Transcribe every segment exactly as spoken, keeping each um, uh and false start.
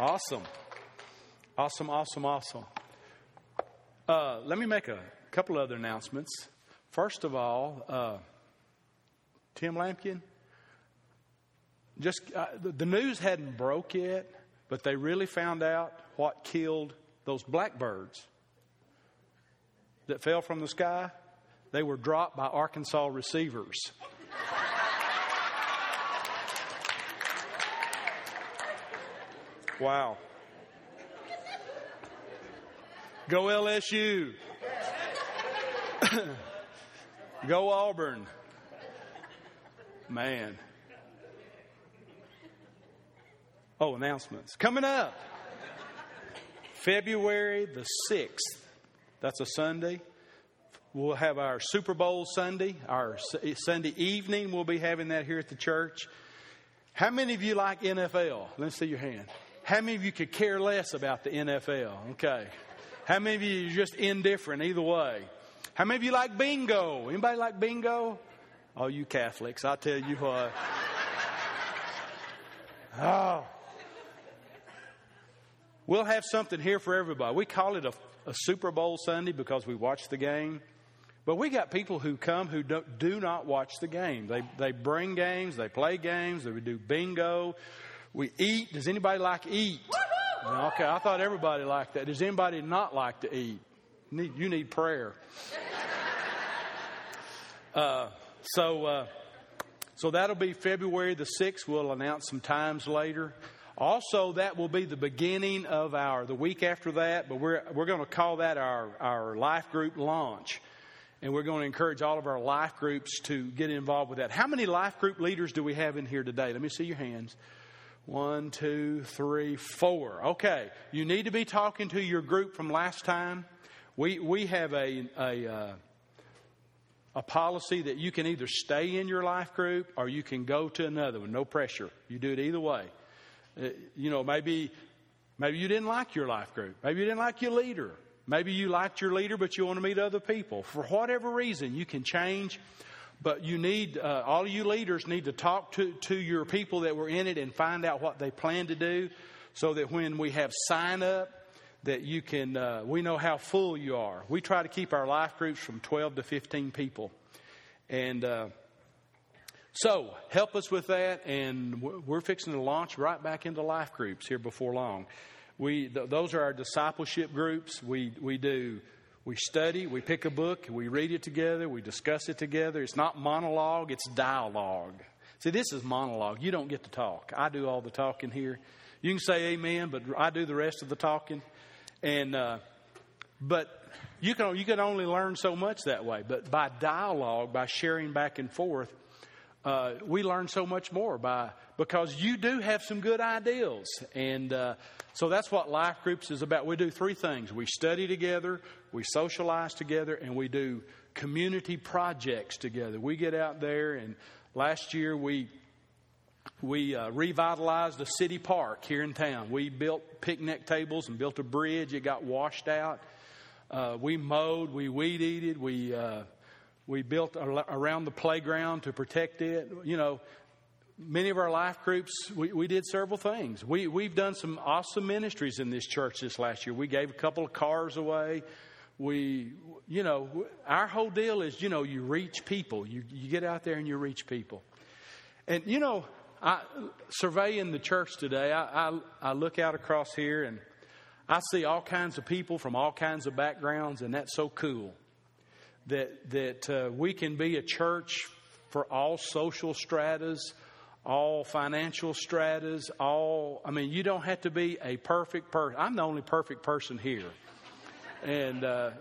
Awesome. Awesome, awesome, awesome. Uh, let me make a couple other announcements. First of all, uh, Tim Lampkin, just uh, the, the news hadn't broke yet, but they really found out what killed those blackbirds that fell from the sky. They were dropped by Arkansas receivers. Wow. Go L S U. Go Auburn. Man. Oh, announcements. Coming up. February the sixth. That's a Sunday. We'll have our Super Bowl Sunday. Our Sunday evening, we'll be having that here at the church. How many of you like N F L? Let's see your hand. How many of you could care less about the N F L? Okay. How many of you are just indifferent either way? How many of you like bingo? Anybody like bingo? Oh, you Catholics, I tell you what. Oh. We'll have something here for everybody. We call it a, a Super Bowl Sunday because we watch the game. But we got people who come who don't, do not watch the game. They they bring games, they play games, they do bingo. We eat. Does anybody like to eat? No, okay, I thought everybody liked that. Does anybody not like to eat? You need, you need prayer. Uh, so, uh, so that'll be February the sixth. We'll announce some times later. Also, that will be the beginning of our, the week after that, but we're, we're going to call that our, our life group launch. And we're going to encourage all of our life groups to get involved with that. How many life group leaders do we have in here today? Let me see your hands. One, two, three, four. Okay. You need to be talking to your group from last time. We, we have a, a, uh, a policy that you can either stay in your life group or you can go to another one. No pressure. You do it either way. Uh, you know, maybe, maybe you didn't like your life group. Maybe you didn't like your leader. Maybe you liked your leader, but you want to meet other people. For whatever reason, you can change. But you need, uh, all of you leaders need to talk to, to your people that were in it and find out what they plan to do so that when we have sign up, that you can, uh, we know how full you are. We try to keep our life groups from twelve to fifteen people. And uh, so help us with that. And we're fixing to launch right back into life groups here before long. We, th- those are our discipleship groups. We, we do, we study, we pick a book, we read it together, we discuss it together. It's not monologue, it's dialogue. See, this is monologue. You don't get to talk. I do all the talking here. You can say amen, but I do the rest of the talking. And, uh, but you can, you can only learn so much that way. But by dialogue, by sharing back and forth, uh, we learn so much more by, because you do have some good ideals. And, uh, so that's what life groups is about. We do three things. We study together, we socialize together, and we do community projects together. We get out there, and last year we we uh, revitalized a city park here in town. We built picnic tables and built a bridge. It got washed out. Uh, we mowed, we weed eated, we uh, we built a, around the playground to protect it. You know. Many of our life groups, we, we did several things. We, we've done some awesome ministries in this church this last year. We gave a couple of cars away. We, you know, our whole deal is, you know, you reach people. You, you get out there and you reach people. And, you know, I, surveying the church today, I, I, I look out across here and I see all kinds of people from all kinds of backgrounds, and that's so cool that, that uh, we can be a church for all social stratas, all financial stratas, all, I mean, you don't have to be a perfect person. I'm the only perfect person here. And, uh,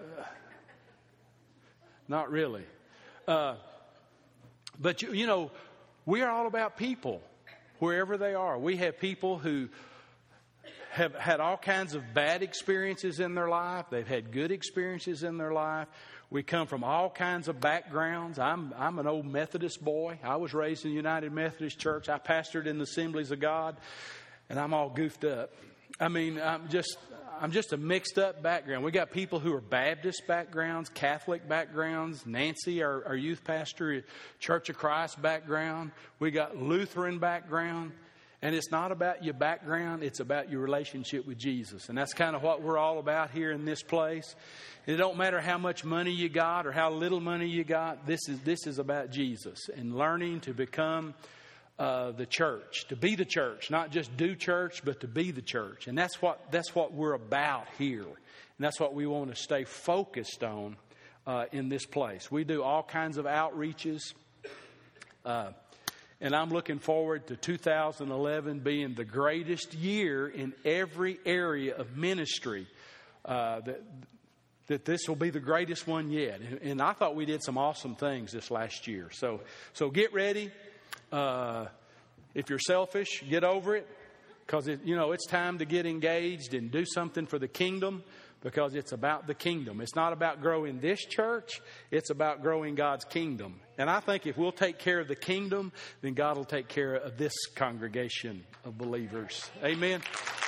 not really. Uh, but, you, you know, we are all about people, wherever they are. We have people who have had all kinds of bad experiences in their life. They've had good experiences in their life. We come from all kinds of backgrounds. I'm I'm an old Methodist boy. I was raised in the United Methodist Church. I pastored in the Assemblies of God, and I'm all goofed up. I mean, I'm just I'm just a mixed up background. We got people who are Baptist backgrounds, Catholic backgrounds. Nancy, our, our youth pastor, Church of Christ background. We got Lutheran background. And it's not about your background. It's about your relationship with Jesus. And that's kind of what we're all about here in this place. It don't matter how much money you got or how little money you got. This is this is about Jesus and learning to become uh, the church, to be the church, not just do church, but to be the church. And that's what that's what we're about here. And that's what we want to stay focused on uh, in this place. We do all kinds of outreaches. Uh, and I'm looking forward to two thousand eleven being the greatest year in every area of ministry. Uh, that, that this will be the greatest one yet. And, and I thought we did some awesome things this last year. So, so get ready. Uh, if you're selfish, get over it. Because, it, you know, it's time to get engaged and do something for the kingdom. Because it's about the kingdom. It's not about growing this church. It's about growing God's kingdom. And I think if we'll take care of the kingdom, then God will take care of this congregation of believers. Amen.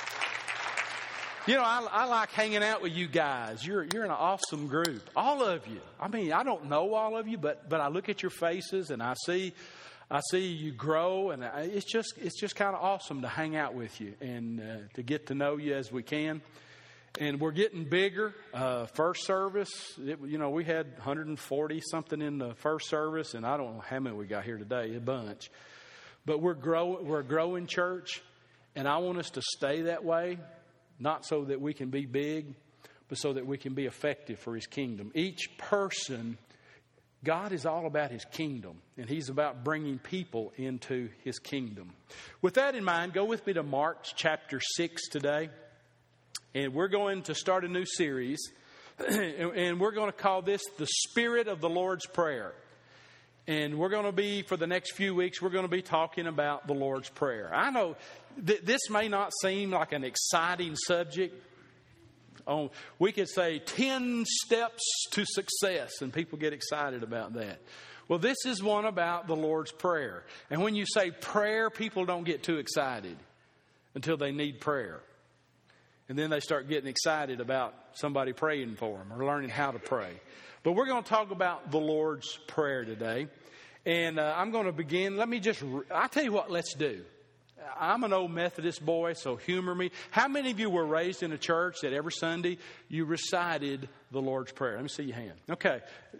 You know, I, I like hanging out with you guys. You're you're an awesome group. All of you. I mean, I don't know all of you, but but I look at your faces and I see I see you grow, and I, it's just it's just kind of awesome to hang out with you and uh, to get to know you as we can. And we're getting bigger. Uh, first service, it, you know, we had one hundred forty something in the first service, and I don't know how many we got here today, a bunch. But we're growing. We're a growing church, and I want us to stay that way. Not so that we can be big, but so that we can be effective for His kingdom. Each person, God is all about His kingdom, and He's about bringing people into His kingdom. With that in mind, go with me to Mark chapter six today, and we're going to start a new series, and we're going to call this The Spirit of the Lord's Prayer. And we're going to be, for the next few weeks, we're going to be talking about the Lord's Prayer. I know th- this may not seem like an exciting subject. Oh, we could say ten steps to success, and people get excited about that. Well, this is one about the Lord's Prayer. And when you say prayer, people don't get too excited until they need prayer. And then they start getting excited about somebody praying for them or learning how to pray. But we're going to talk about the Lord's Prayer today. And uh, I'm going to begin. Let me just, re- I'll tell you what, let's do. I'm an old Methodist boy, so humor me. How many of you were raised in a church that every Sunday you recited the Lord's Prayer? Let me see your hand. Okay.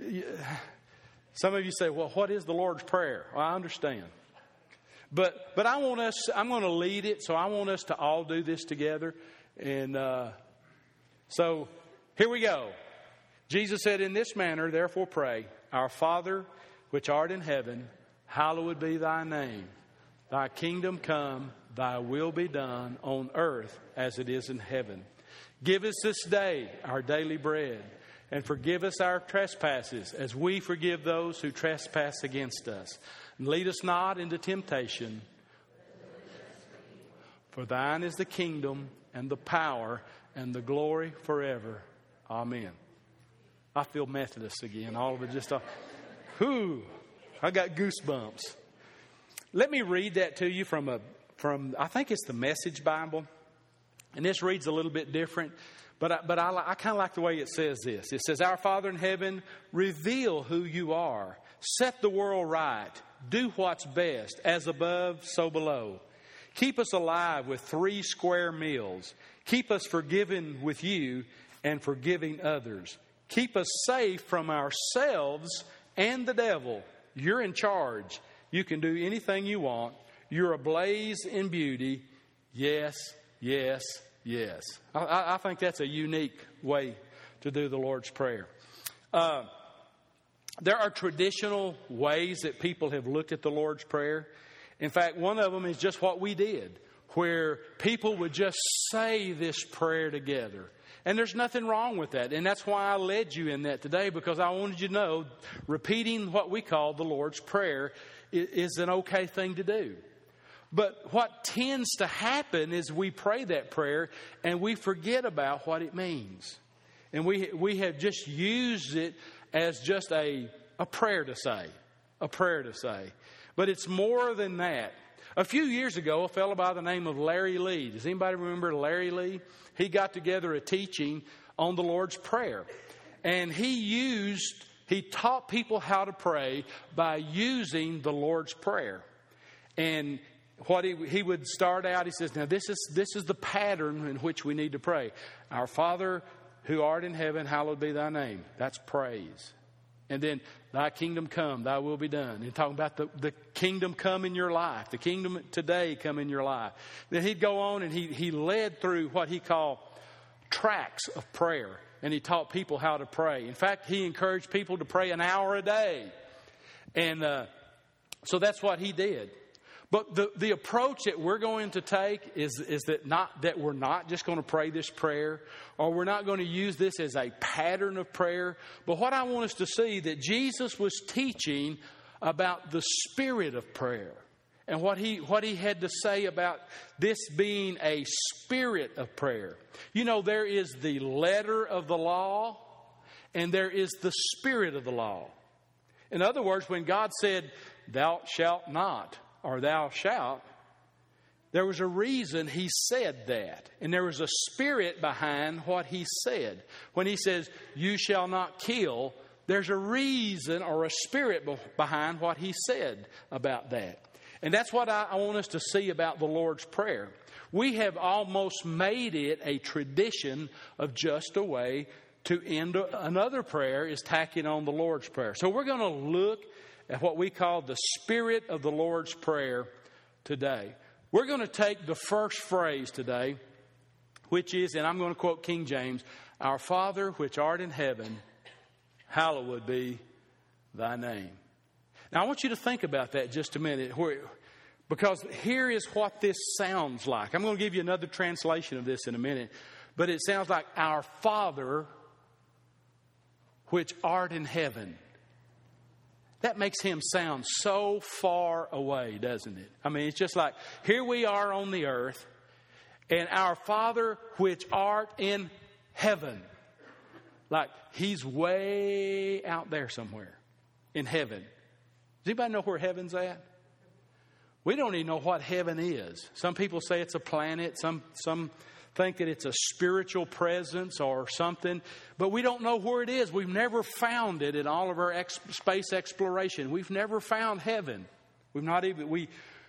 Some of you say, well, what is the Lord's Prayer? Well, I understand. But but I want us, I'm going to lead it, so I want us to all do this together. And uh, so here we go. Jesus said, in this manner, therefore pray, Our Father, which art in heaven, hallowed be thy name. Thy kingdom come, thy will be done on earth as it is in heaven. Give us this day our daily bread, and forgive us our trespasses as we forgive those who trespass against us. And lead us not into temptation, for thine is the kingdom and the power and the glory forever. Amen. I feel Methodist again. All of it just, uh, whoo, I got goosebumps. Let me read that to you from a, from, I think it's the Message Bible. And this reads a little bit different, but I, but I, I kind of like the way it says this. It says, Our Father in heaven, reveal who you are. Set the world right. Do what's best, as above, so below. Keep us alive with three square meals. Keep us forgiven with you and forgiving others. Keep us safe from ourselves and the devil. You're in charge. You can do anything you want. You're ablaze in beauty. Yes, yes, yes. I, I think that's a unique way to do the Lord's Prayer. Uh, there are traditional ways that people have looked at the Lord's Prayer. In fact, one of them is just what we did, where people would just say this prayer together. And there's nothing wrong with that. And that's why I led you in that today, because I wanted you to know repeating what we call the Lord's Prayer is an okay thing to do. But what tends to happen is we pray that prayer and we forget about what it means. And we we have just used it as just a, a prayer to say, a prayer to say. But it's more than that. A few years ago, a fellow by the name of Larry Lee. Does anybody remember Larry Lee? He got together a teaching on the Lord's Prayer. And he used, he taught people how to pray by using the Lord's Prayer. And what he, he would start out, he says, now this is, this is the pattern in which we need to pray. Our Father who art in heaven, hallowed be thy name. That's praise. And then, thy kingdom come, thy will be done. And talking about the, the kingdom come in your life. The kingdom today come in your life. Then he'd go on and he, he led through what he called tracks of prayer. And he taught people how to pray. In fact, he encouraged people to pray an hour a day. And uh, so that's what he did. But the, the approach that we're going to take is, is that not that we're not just going to pray this prayer, or we're not going to use this as a pattern of prayer. But what I want us to see, that Jesus was teaching about the spirit of prayer, and what he what he had to say about this being a spirit of prayer. You know, there is the letter of the law, and there is the spirit of the law. In other words, when God said, "Thou shalt not," or "thou shalt," there was a reason he said that. And there was a spirit behind what he said. When he says, "You shall not kill," there's a reason or a spirit behind what he said about that. And that's what I want us to see about the Lord's Prayer. We have almost made it a tradition of just a way to end another prayer is tacking on the Lord's Prayer. So we're going to look at what we call the spirit of the Lord's Prayer today. We're going to take the first phrase today, which is, and I'm going to quote King James, "Our Father which art in heaven, hallowed be thy name." Now I want you to think about that just a minute, because here is what this sounds like. I'm going to give you another translation of this in a minute, but it sounds like, "Our Father which art in heaven." That makes him sound so far away, doesn't it? I mean, it's just like, here we are on the earth, and our Father which art in heaven. Like, he's way out there somewhere in heaven. Does anybody know where heaven's at? We don't even know what heaven is. Some people say it's a planet. Some, some think that it's a spiritual presence or something. But we don't know where it is. We've never found it in all of our ex- space exploration. We've never found heaven. We've not even, we,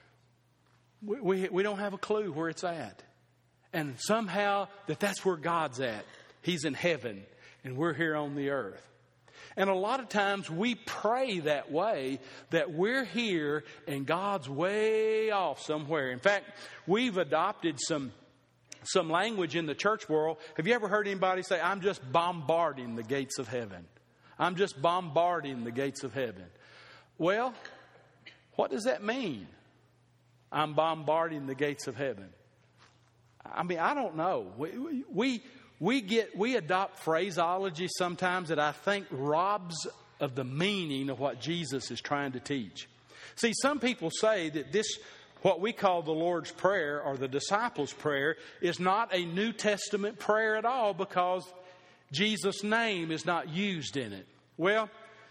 we, we don't have a clue where it's at. And somehow that that's where God's at. He's in heaven and we're here on the earth. And a lot of times we pray that way, that we're here and God's way off somewhere. In fact, we've adopted some some language in the church world. Have you ever heard anybody say, "I'm just bombarding the gates of heaven"? I'm just bombarding the gates of heaven. Well, what does that mean? I'm bombarding the gates of heaven. I mean, I don't know. We we we get we adopt phraseology sometimes that I think robs of the meaning of what Jesus is trying to teach. See, some people say that this, what we call the Lord's Prayer or the disciples' prayer, is not a New Testament prayer at all because Jesus' name is not used in it. Well,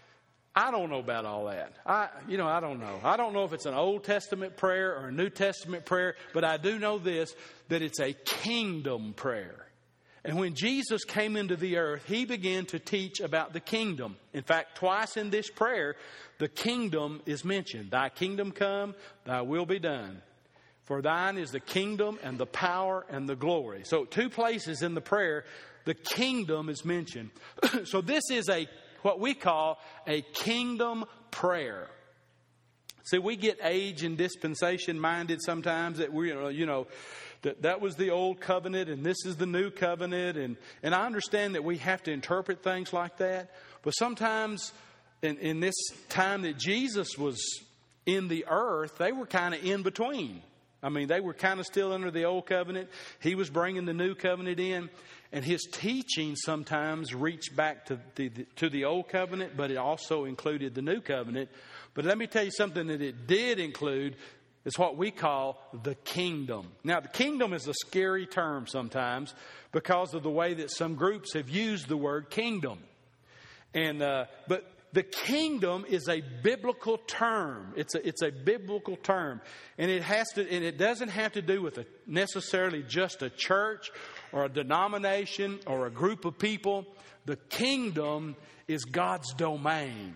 I don't know about all that. I, you know, I don't know. I don't know if it's an Old Testament prayer or a New Testament prayer, but I do know this, that it's a kingdom prayer. And when Jesus came into the earth, he began to teach about the kingdom. In fact, twice in this prayer, the kingdom is mentioned. Thy kingdom come, thy will be done. For thine is the kingdom and the power and the glory. So two places in the prayer, the kingdom is mentioned. So this is a what we call a kingdom prayer. See, we get age and dispensation minded sometimes, that we, you know, that that was the old covenant and this is the new covenant. And, and I understand that we have to interpret things like that. But sometimes in, in this time that Jesus was in the earth, they were kind of in between. I mean, they were kind of still under the old covenant. He was bringing the new covenant in. And his teaching sometimes reached back to the, to the old covenant, but it also included the new covenant. But let me tell you something that it did include is what we call the kingdom. Now, the kingdom is a scary term sometimes because of the way that some groups have used the word kingdom. And uh, but the kingdom is a biblical term. It's a, it's a biblical term. And it has to, and it doesn't have to do with a, necessarily just a church or a denomination or a group of people. The kingdom is God's domain.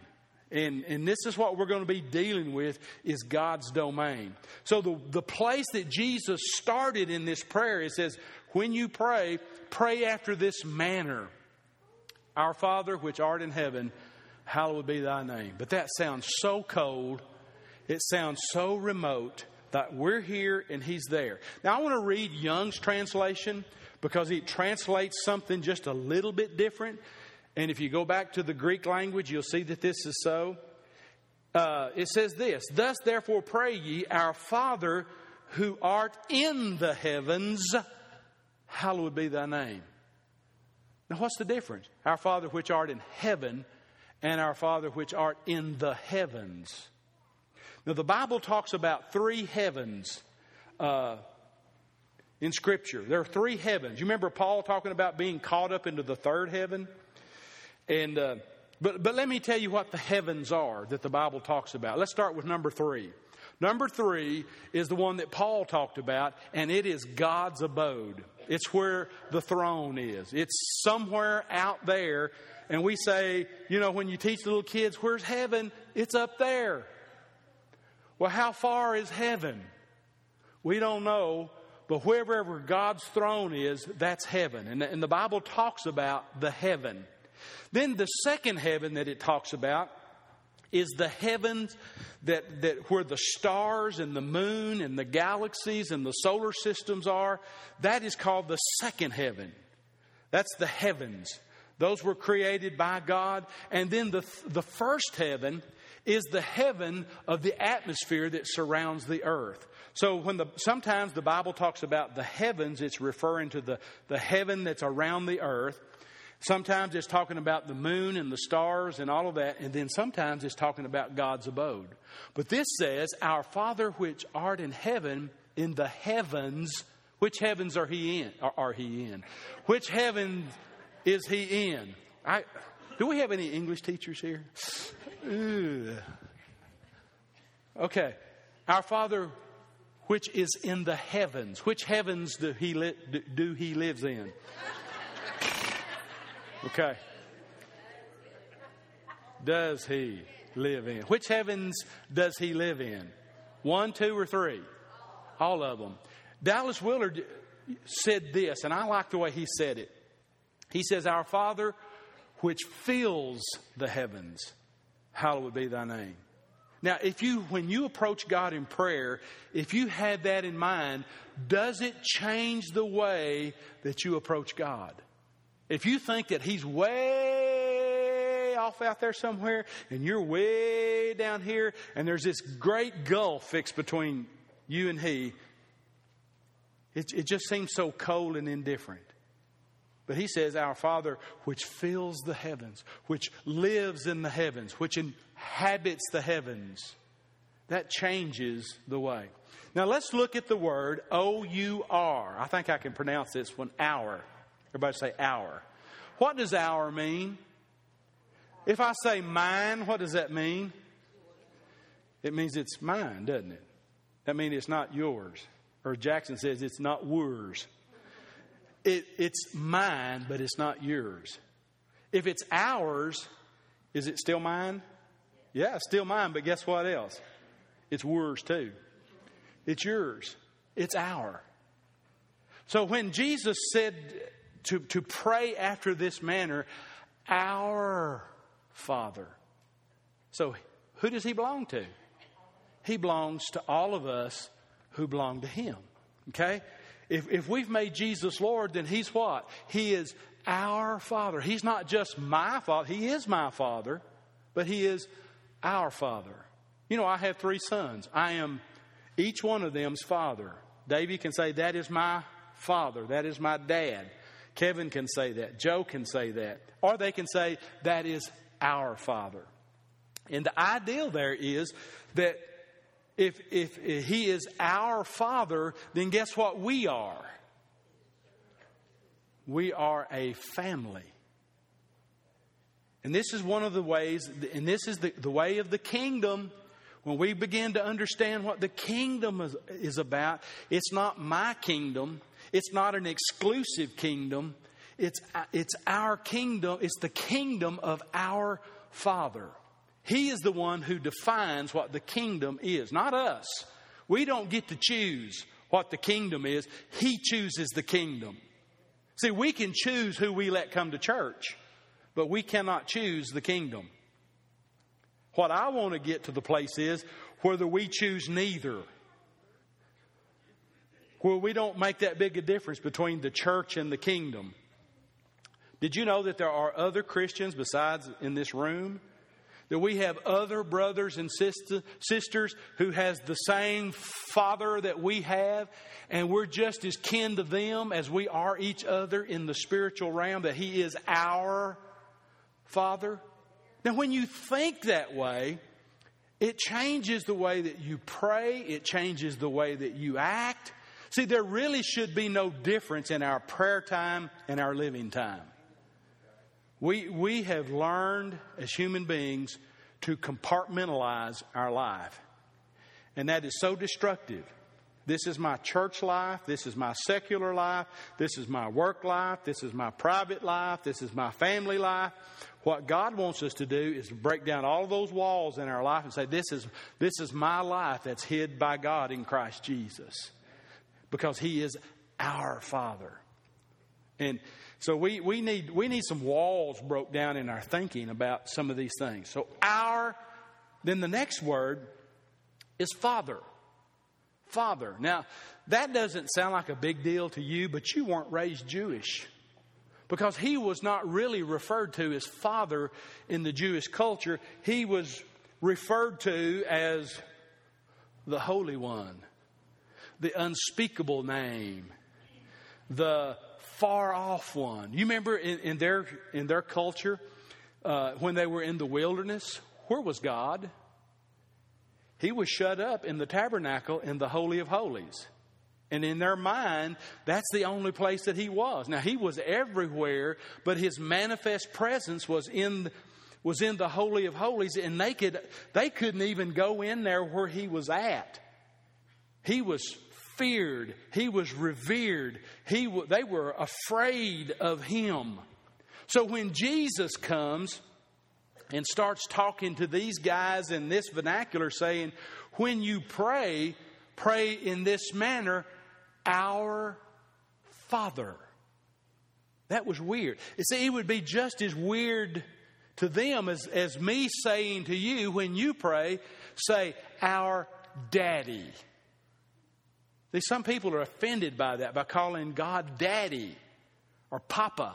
And, and this is what we're going to be dealing with, is God's domain. So the, the place that Jesus started in this prayer, it says, when you pray, pray after this manner. Our Father, which art in heaven, hallowed be thy name. But that sounds so cold. It sounds so remote that we're here and he's there. Now I want to read Young's translation because it translates something just a little bit different. And if you go back to the Greek language, you'll see that this is so. Uh, it says this, thus therefore pray ye, our Father who art in the heavens, hallowed be thy name. Now what's the difference? Our Father which art in heaven and our Father which art in the heavens. Now the Bible talks about three heavens uh, in Scripture. There are three heavens. You remember Paul talking about being caught up into the third heaven? And uh, but but let me tell you what the heavens are that the Bible talks about. Let's start with number three. Number three is the one that Paul talked about, and it is God's abode. It's where the throne is. It's somewhere out there. And we say, you know, when you teach little kids, where's heaven? It's up there. Well, how far is heaven? We don't know. But wherever God's throne is, that's heaven. And, and the Bible talks about the heaven. Then the second heaven that it talks about is the heavens that, that where the stars and the moon and the galaxies and the solar systems are. That is called the second heaven. That's the heavens. Those were created by God. And then the, the first heaven is the heaven of the atmosphere that surrounds the earth. So when the sometimes the Bible talks about the heavens, it's referring to the, the heaven that's around the earth. Sometimes it's talking about the moon and the stars and all of that. And then sometimes it's talking about God's abode. But this says, our Father which art in heaven, in the heavens. Which heavens are he in? Are, are he in? Which heaven is he in? I, do we have any English teachers here? Ugh. Okay. Our Father which is in the heavens. Which heavens do he, li- do he lives in? Okay. Does he live in? Which heavens does he live in? One, two, or three? All of them. Dallas Willard said this, and I like the way he said it. He says, our Father which fills the heavens, hallowed be thy name. Now, if you, when you approach God in prayer, if you had that in mind, does it change the way that you approach God? If you think that he's way off out there somewhere and you're way down here and there's this great gulf fixed between you and he, it, it just seems so cold and indifferent. But he says, our Father which fills the heavens, which lives in the heavens, which inhabits the heavens. That changes the way. Now let's look at the word O U R. I think I can pronounce this one, hour. Everybody say hour. What does hour mean? If I say mine, what does that mean? It means it's mine, doesn't it? That means it's not yours. Or Jackson says it's not yours. It, it's mine, but it's not yours. If it's ours, is it still mine? Yeah, it's still mine, but guess what else? It's yours too. It's yours. It's our. So when Jesus said to, to pray after this manner, our Father. So who does he belong to? He belongs to all of us who belong to him. Okay? If, if we've made Jesus Lord, then he's what? He is our Father. He's not just my Father. He is my Father, but he is our Father. You know, I have three sons. I am each one of them's father. Davey can say, that is my father. That is my dad. Kevin can say that. Joe can say that. Or they can say, that is our Father. And the ideal there is that if, if, if he is our Father, then guess what we are? We are a family. And this is one of the ways, and this is the, the way of the kingdom. When we begin to understand what the kingdom is, is about, it's not my kingdom. It's not an exclusive kingdom. It's, it's our kingdom. It's the kingdom of our Father. He is the one who defines what the kingdom is, not us. We don't get to choose what the kingdom is. He chooses the kingdom. See, we can choose who we let come to church, but we cannot choose the kingdom. What I want to get to the place is whether we choose neither. Where we don't make that big a difference between the church and the kingdom. Did you know that there are other Christians besides in this room? That we have other brothers and sister, sisters who has the same Father that we have, and we're just as kin to them as we are each other in the spiritual realm, that He is our Father. Now, when you think that way, it changes the way that you pray. It changes the way that you act. See, there really should be no difference in our prayer time and our living time. We, we have learned as human beings to compartmentalize our life. And that is so destructive. This is my church life. This is my secular life. This is my work life. This is my private life. This is my family life. What God wants us to do is to break down all those walls in our life and say, this is, this is my life that's hid by God in Christ Jesus. Because He is our Father. And so we, we need we need some walls broke down in our thinking about some of these things. So our, then the next word is Father. Father. Now, that doesn't sound like a big deal to you, but you weren't raised Jewish. Because He was not really referred to as Father in the Jewish culture. He was referred to as the Holy One, the unspeakable name, the far off one. You remember in, in their in their culture, uh, when they were in the wilderness, where was God? He was shut up in the tabernacle in the Holy of Holies. And in their mind, that's the only place that He was. Now, He was everywhere, but His manifest presence was in was in the Holy of Holies, and they could they couldn't even go in there where He was at. He was feared. He was revered. He w- they were afraid of Him. So when Jesus comes and starts talking to these guys in this vernacular, saying, when you pray, pray in this manner, our Father. That was weird. You see, it would be just as weird to them as, as me saying to you, when you pray, say, our Daddy. See, some people are offended by that, by calling God Daddy or Papa.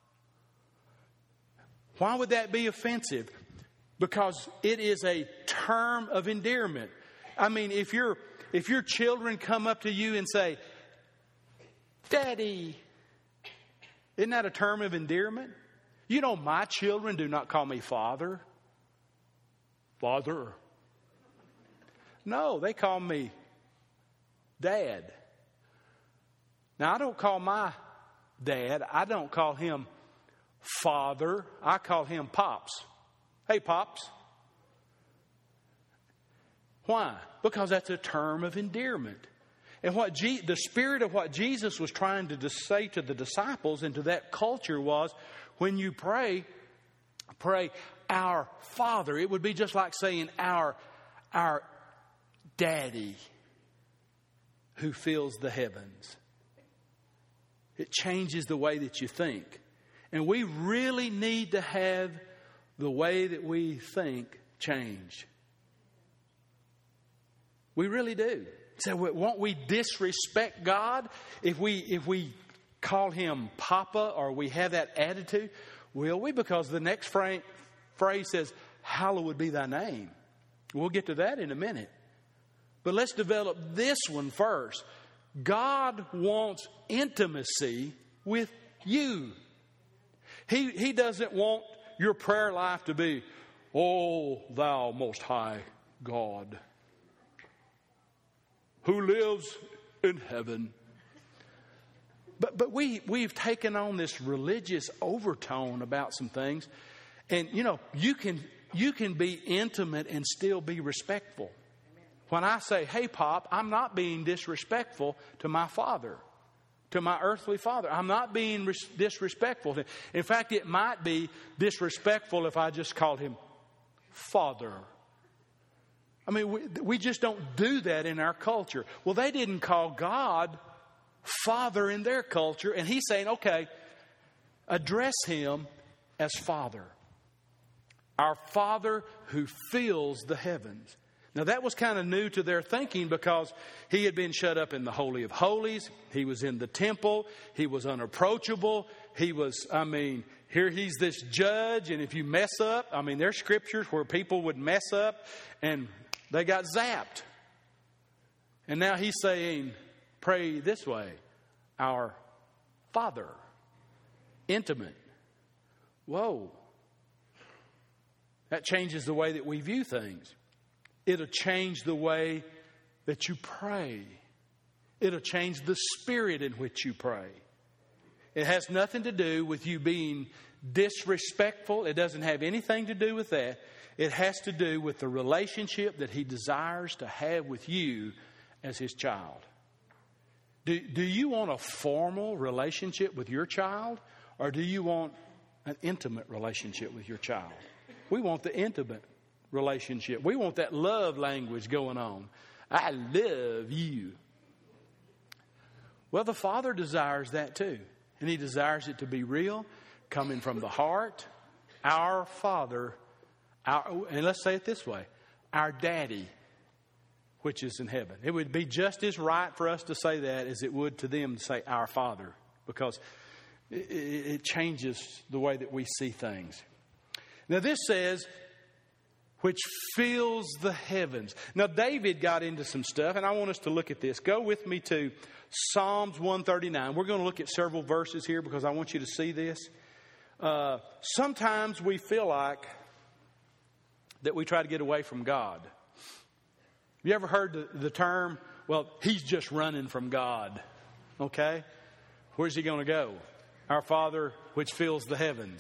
Why would that be offensive? Because it is a term of endearment. I mean, if your if your children come up to you and say, Daddy, isn't that a term of endearment? You know, my children do not call me Father. Father. No, they call me Dad. Now, I don't call my dad, I don't call him Father. I call him Pops. Hey, Pops. Why? Because that's a term of endearment. And what G- the spirit of what Jesus was trying to say to the disciples and to that culture was, when you pray, pray our Father. It would be just like saying our, our Daddy who fills the heavens. It changes the way that you think. And we really need to have the way that we think changed. We really do. So won't we disrespect God if we if we call Him Papa, or we have that attitude? Will we? Because the next phrase says, hallowed be thy name. We'll get to that in a minute. But let's develop this one first. God wants intimacy with you. He, he doesn't want your prayer life to be, oh, thou most high God, who lives in heaven. But but we, we've taken on this religious overtone about some things. And, you know, you can you can be intimate and still be respectful. When I say, hey, Pop, I'm not being disrespectful to my father, to my earthly father. I'm not being res- disrespectful. In fact, it might be disrespectful if I just called him Father. I mean, we, we just don't do that in our culture. Well, they didn't call God Father in their culture. And he's saying, okay, address him as Father. Our Father who fills the heavens. Now, that was kind of new to their thinking because he had been shut up in the Holy of Holies. He was in the temple. He was unapproachable. He was, I mean, here he's this judge. And if you mess up, I mean, there's scriptures where people would mess up and they got zapped. And now he's saying, pray this way, our Father, intimate. Whoa. That changes the way that we view things. It'll change the way that you pray. It'll change the spirit in which you pray. It has nothing to do with you being disrespectful. It doesn't have anything to do with that. It has to do with the relationship that he desires to have with you as his child. Do, do you want a formal relationship with your child, or do you want an intimate relationship with your child? We want the intimate relationship. We want that love language going on. I love you. Well, the Father desires that too. And he desires it to be real, coming from the heart. Our Father, our, and let's say it this way, our Daddy, which is in heaven. It would be just as right for us to say that as it would to them to say our Father, because it, it, it changes the way that we see things. Now this says, which fills the heavens. Now David got into some stuff, and I want us to look at this. Go with me to Psalms one thirty-nine. We're going to look at several verses here because I want you to see this. Uh, sometimes we feel like that we try to get away from God. Have you ever heard the, the term, well, he's just running from God? Okay? Where's he going to go? Our Father, which fills the heavens.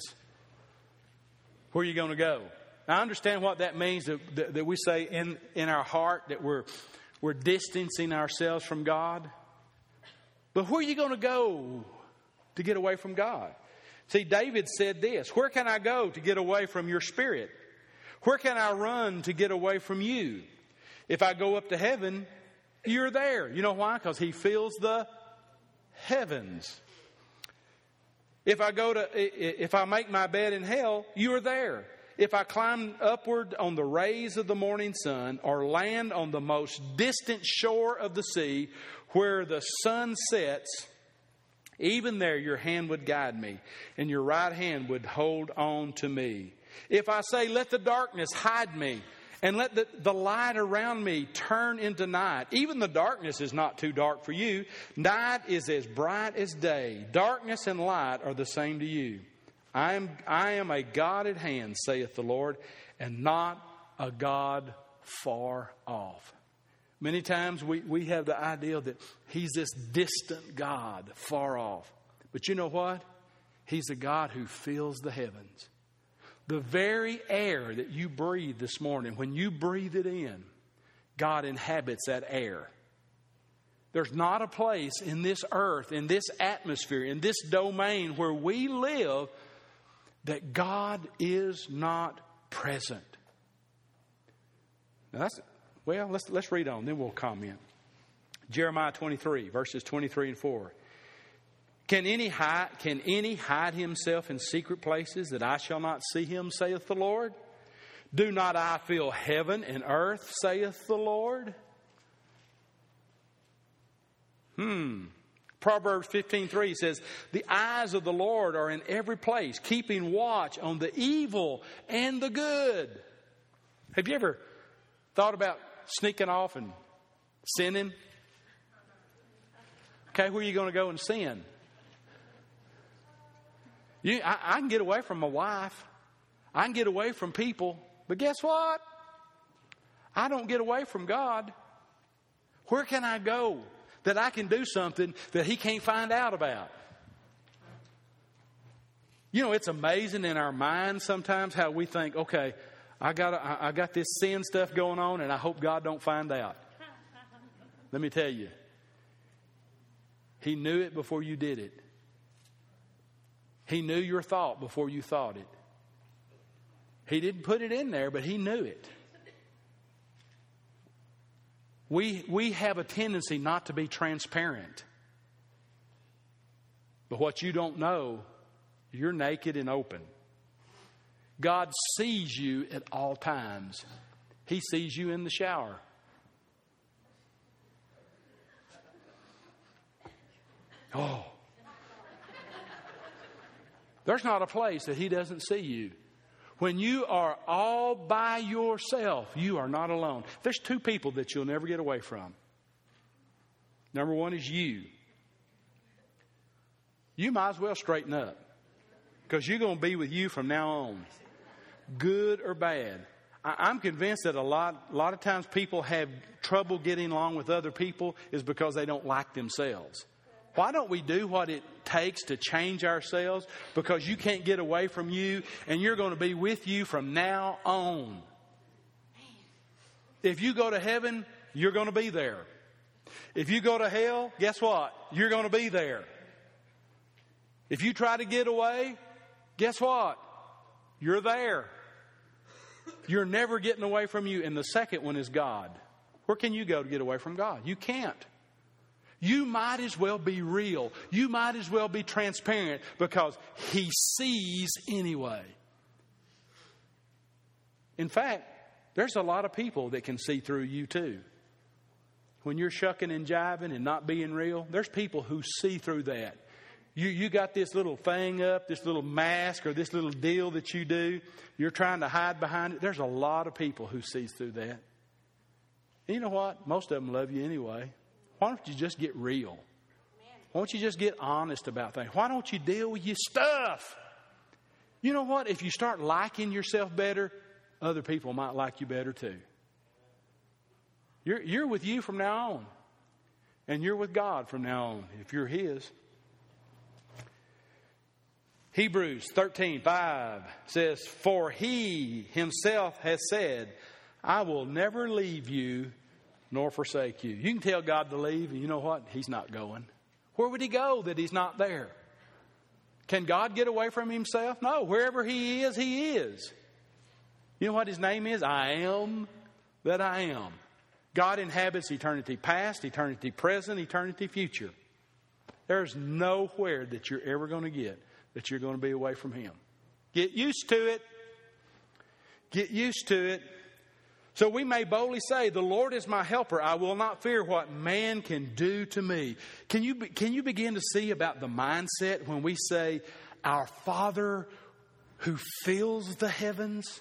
Where are you going to go? Now, I understand what that means, that, that, that we say in, in our heart that we're, we're distancing ourselves from God. But where are you going to go to get away from God? See, David said this, where can I go to get away from your spirit? Where can I run to get away from you? If I go up to heaven, you're there. You know why? Because he fills the heavens. If I go to, if I make my bed in hell, you are there. If I climb upward on the rays of the morning sun, or land on the most distant shore of the sea, where the sun sets, even there your hand would guide me, and your right hand would hold on to me. If I say, let the darkness hide me, and let the, the light around me turn into night. Even the darkness is not too dark for you. Night is as bright as day. Darkness and light are the same to you. I am, I am a God at hand, saith the Lord, and not a God far off. Many times we, we have the idea that he's this distant God, far off. But you know what? He's a God who fills the heavens. The very air that you breathe this morning, when you breathe it in, God inhabits that air. There's not a place in this earth, in this atmosphere, in this domain where we live that God is not present. Now that's, well, let's, let's read on, then we'll comment. Jeremiah twenty-three, verses twenty-three and four. Can any hide, can any hide himself in secret places that I shall not see him, saith the Lord? Do not I fill heaven and earth, saith the Lord? Hmm. Proverbs fifteen three says, the eyes of the Lord are in every place, keeping watch on the evil and the good. Have you ever thought about sneaking off and sinning? Okay, where are you going to go and sin? You, I, I can get away from my wife. I can get away from people. But guess what? I don't get away from God. Where can I go that I can do something that he can't find out about? You know, it's amazing in our minds sometimes how we think, okay, I got I, I got this sin stuff going on and I hope God don't find out. Let me tell you. He knew it before you did it. He knew your thought before you thought it. He didn't put it in there, but He knew it. We, we have a tendency not to be transparent. But what you don't know, you're naked and open. God sees you at all times. He sees you in the shower. Oh. There's not a place that He doesn't see you. When you are all by yourself, you are not alone. There's two people that you'll never get away from. Number one is you. You might as well straighten up, because you're going to be with you from now on, good or bad. I'm convinced that a lot, a lot of times people have trouble getting along with other people is because they don't like themselves. Why don't we do what it takes to change ourselves? Because you can't get away from you, and you're going to be with you from now on. If you go to heaven, you're going to be there. If you go to hell, guess what? You're going to be there. If you try to get away, guess what? You're there. You're never getting away from you. And the second one is God. Where can you go to get away from God? You can't. You might as well be real. You might as well be transparent, because He sees anyway. In fact, there's a lot of people that can see through you too. When you're shucking and jiving and not being real, there's people who see through that. You, you got this little thing up, this little mask or this little deal that you do. You're trying to hide behind it. There's a lot of people who sees through that. And you know what? Most of them love you anyway. Why don't you just get real? Why don't you just get honest about things? Why don't you deal with your stuff? You know what? If you start liking yourself better, other people might like you better too. You're, you're with you from now on. And you're with God from now on, if you're His. Hebrews thirteen five says, "For He Himself has said, I will never leave you nor forsake you." You can tell God to leave, and you know what? He's not going. Where would He go that He's not there? Can God get away from Himself? No. Wherever He is, He is. You know what His name is? I am that I am. God inhabits eternity past, eternity present, eternity future. There's nowhere that you're ever going to get that you're going to be away from Him. Get used to it. Get used to it. So we may boldly say, "The Lord is my helper. I will not fear what man can do to me." Can you, can you begin to see about the mindset when we say, "Our Father who fills the heavens"?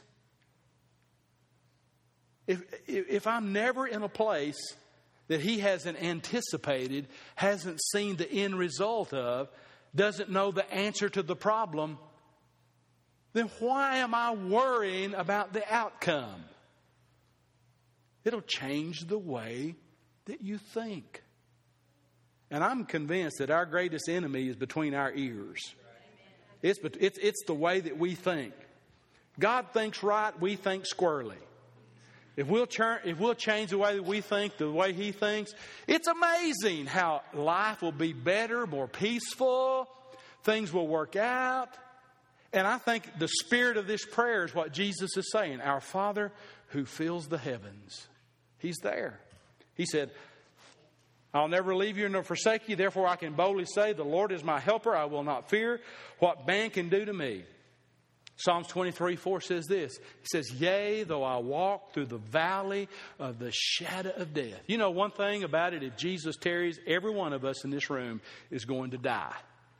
If, if, if I'm never in a place that He hasn't anticipated, hasn't seen the end result of, doesn't know the answer to the problem, then why am I worrying about the outcome? It'll change the way that you think. And I'm convinced that our greatest enemy is between our ears. It's, it's, it's the way that we think. God thinks right, we think squirrely. If we'll, churn, if we'll change the way that we think, the way He thinks, it's amazing how life will be better, more peaceful. Things will work out. And I think the spirit of this prayer is what Jesus is saying. Our Father who fills the heavens. He's there. He said, "I'll never leave you nor forsake you. Therefore I can boldly say, the Lord is my helper. I will not fear what man can do to me." Psalms twenty-three four says this. He says, "Yea, though I walk through the valley of the shadow of death." You know one thing about it, if Jesus tarries, every one of us in this room is going to die.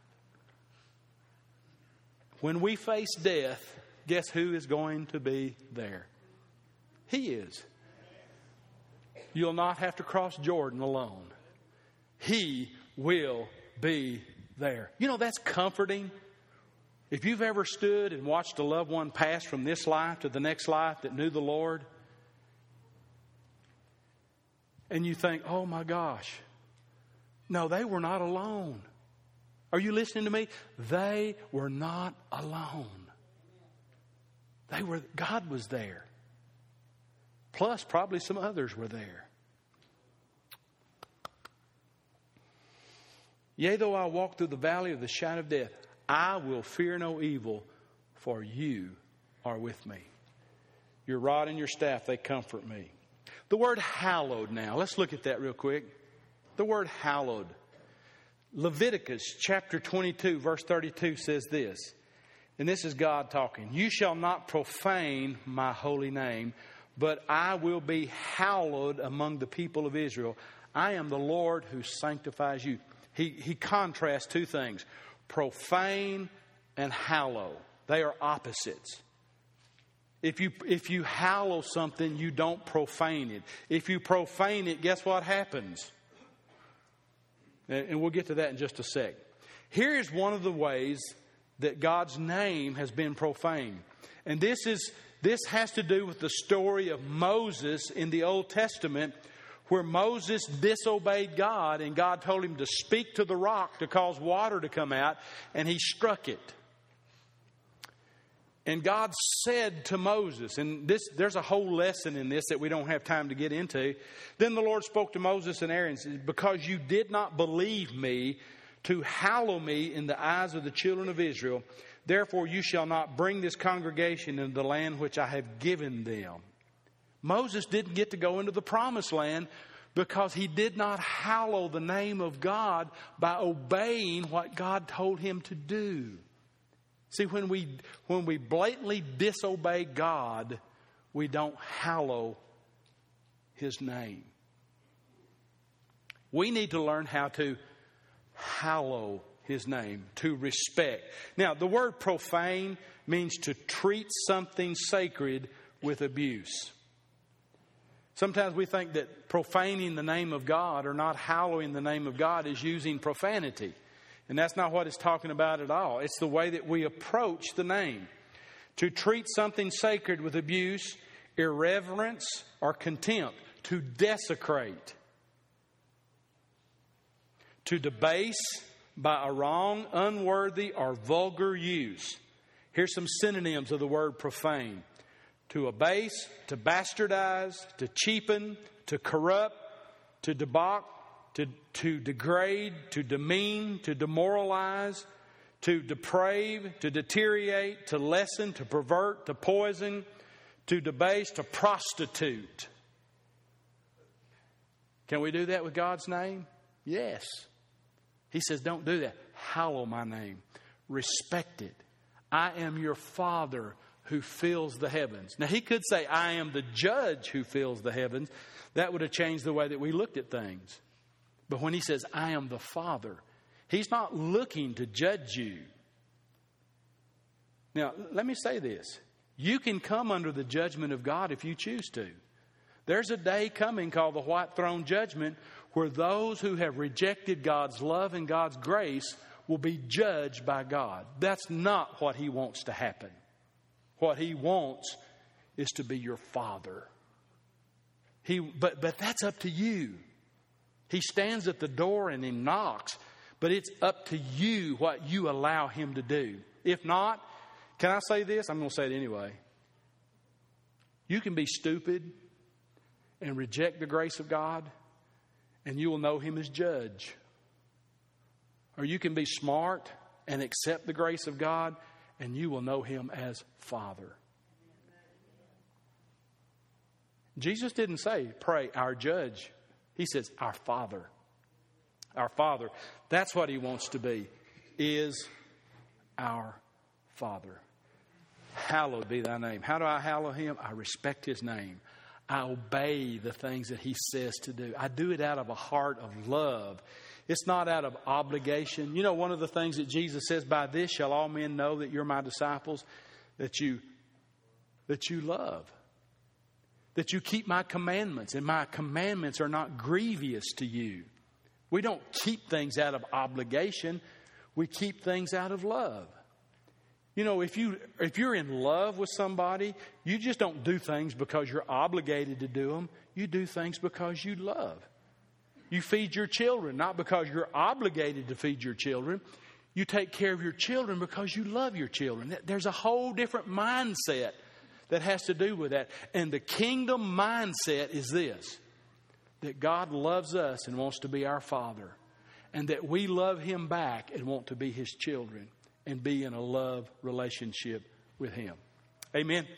When we face death, guess who is going to be there? He is. You'll not have to cross Jordan alone. He will be there. You know, that's comforting. If you've ever stood and watched a loved one pass from this life to the next life that knew the Lord, and you think, "Oh my gosh, no, they were not alone." Are you listening to me? They were not alone. They were, God was there. Plus, probably some others were there. "Yea, though I walk through the valley of the shadow of death, I will fear no evil, for you are with me." Your rod and your staff, they comfort me. The word hallowed now. Let's look at that real quick. The word hallowed. Leviticus chapter twenty-two, verse thirty-two says this. And this is God talking. You shall not profane my holy name, but I will be hallowed among the people of Israel. I am the Lord who sanctifies you. He, he contrasts two things. Profane and hallow. They are opposites. If you, if you hallow something, you don't profane it. If you profane it, guess what happens? And we'll get to that in just a sec. Here is one of the ways that God's name has been profaned. And this is this has to do with the story of Moses in the Old Testament, where Moses disobeyed God and God told him to speak to the rock to cause water to come out, and he struck it. And God said to Moses, and this there's a whole lesson in this that we don't have time to get into. Then the Lord spoke to Moses and Aaron and said, because you did not believe me to hallow me in the eyes of the children of Israel, therefore you shall not bring this congregation into the land which I have given them. Moses didn't get to go into the promised land because he did not hallow the name of God by obeying what God told him to do. See, when we when we blatantly disobey God, we don't hallow His name. We need to learn how to hallow His name, to respect. Now, the word profane means to treat something sacred with abuse. Sometimes we think that profaning the name of God or not hallowing the name of God is using profanity. And that's not what it's talking about at all. It's the way that we approach the name. To treat something sacred with abuse, irreverence, or contempt. To desecrate. To debase by a wrong, unworthy, or vulgar use. Here's some synonyms of the word profane. To abase, to bastardize, to cheapen, to corrupt, to debauch, To, to degrade, to demean, to demoralize, to deprave, to deteriorate, to lessen, to pervert, to poison, to debase, to prostitute. Can we do that with God's name? Yes. He says, don't do that. Hallow my name. Respect it. I am your Father who fills the heavens. Now, he could say, I am the judge who fills the heavens. That would have changed the way that we looked at things. But when he says, I am the Father, he's not looking to judge you. Now, let me say this. You can come under the judgment of God if you choose to. There's a day coming called the White Throne Judgment where those who have rejected God's love and God's grace will be judged by God. That's not what he wants to happen. What he wants is to be your Father. He, but, but that's up to you. He stands at the door and he knocks, but it's up to you what you allow him to do. If not, can I say this? I'm going to say it anyway. You can be stupid and reject the grace of God, and you will know him as judge. Or you can be smart and accept the grace of God, and you will know him as Father. Jesus didn't say, pray, our judge. He says, our Father. Our Father. That's what he wants to be, is our Father. Hallowed be thy name. How do I hallow him? I respect his name. I obey the things that he says to do. I do it out of a heart of love. It's not out of obligation. You know, one of the things that Jesus says, by this shall all men know that you're my disciples, that you, that you love. That you keep my commandments, and my commandments are not grievous to you. We don't keep things out of obligation. We keep things out of love. You know, if you, if you're in love with somebody, you just don't do things because you're obligated to do them. You do things because you love. You feed your children, not because you're obligated to feed your children. You take care of your children because you love your children. There's a whole different mindset that has to do with that. And the kingdom mindset is this, that God loves us and wants to be our Father, and that we love him back and want to be his children and be in a love relationship with him. Amen.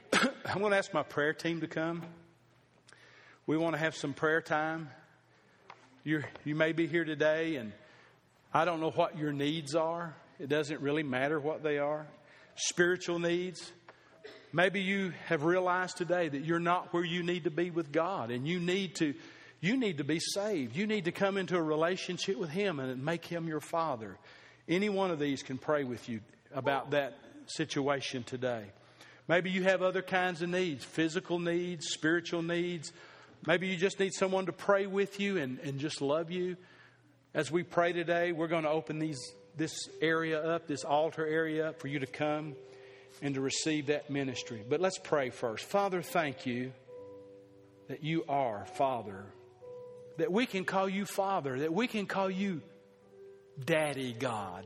I'm going to ask my prayer team to come. We want to have some prayer time. You're, you may be here today, and I don't know what your needs are. It doesn't really matter what they are. Spiritual needs. Maybe you have realized today that you're not where you need to be with God, and you need to you need to be saved. You need to come into a relationship with Him and make Him your Father. Any one of these can pray with you about that situation today. Maybe you have other kinds of needs, physical needs, spiritual needs. Maybe you just need someone to pray with you and, and just love you. As we pray today, we're going to open these this area up, this altar area up for you to come and to receive that ministry. But let's pray first. Father, thank you that you are Father, that we can call you Father, that we can call you Daddy God,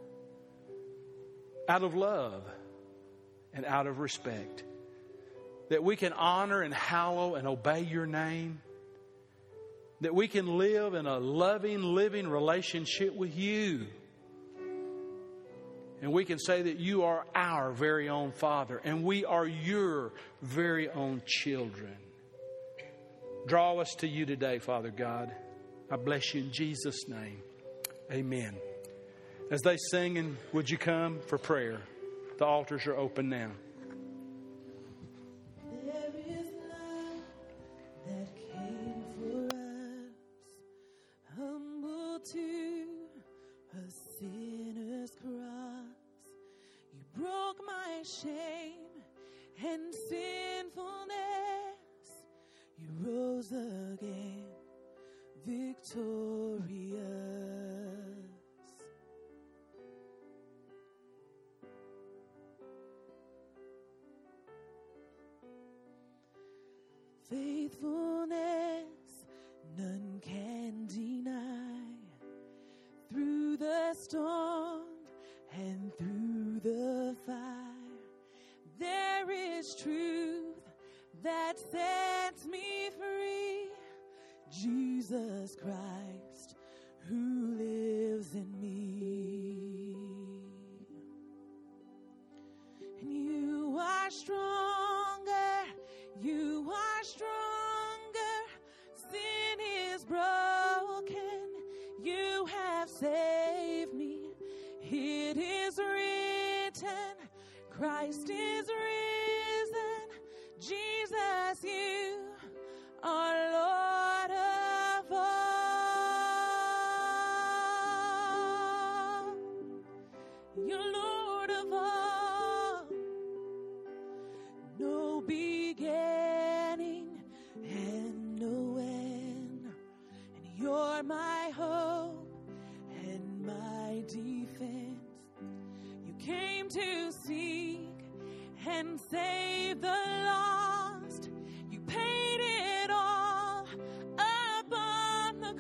out of love and out of respect, that we can honor and hallow and obey your name, that we can live in a loving, living relationship with you. And we can say that you are our very own Father, and we are your very own children. Draw us to you today, Father God. I bless you in Jesus' name. Amen. As they sing, and would you come for prayer? The altars are open now. There is love that came for us, humble to a sinner's cross. You broke my shame and sinfulness. You rose again, victorious. Faithfulness none can deny. Through the storm and through the fire, there is truth that sets me free. Jesus Christ, who lives in me. And you are stronger, you are stronger. Sin is broken, you have saved me. It is written, Christ is risen. Jesus, you are Lord of all. You're Lord of all. No beginning and no end. And you're my hope and my defense. You came to seek and save the lost. You paid it all upon the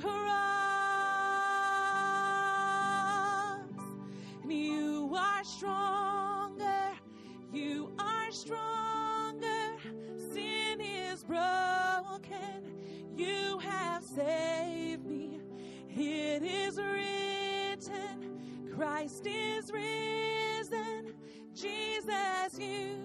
cross. And you are stronger, you are stronger. Sin is broken, you have saved me. It is written, Christ is risen. Jesus, you